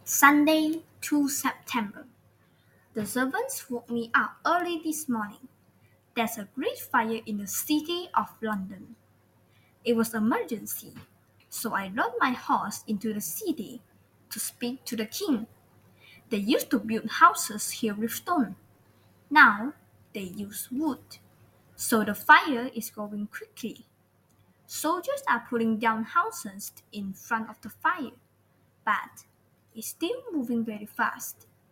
Sunday, 2 September. The servants woke me up early this morning. There's a great fire in the city of London. It was emergency, so I rode my horse into the city to speak to the king. They used to build houses here with stone. Now they use wood, so the fire is going quickly. Soldiers are pulling down houses in front of the fire, but it's still moving very fast.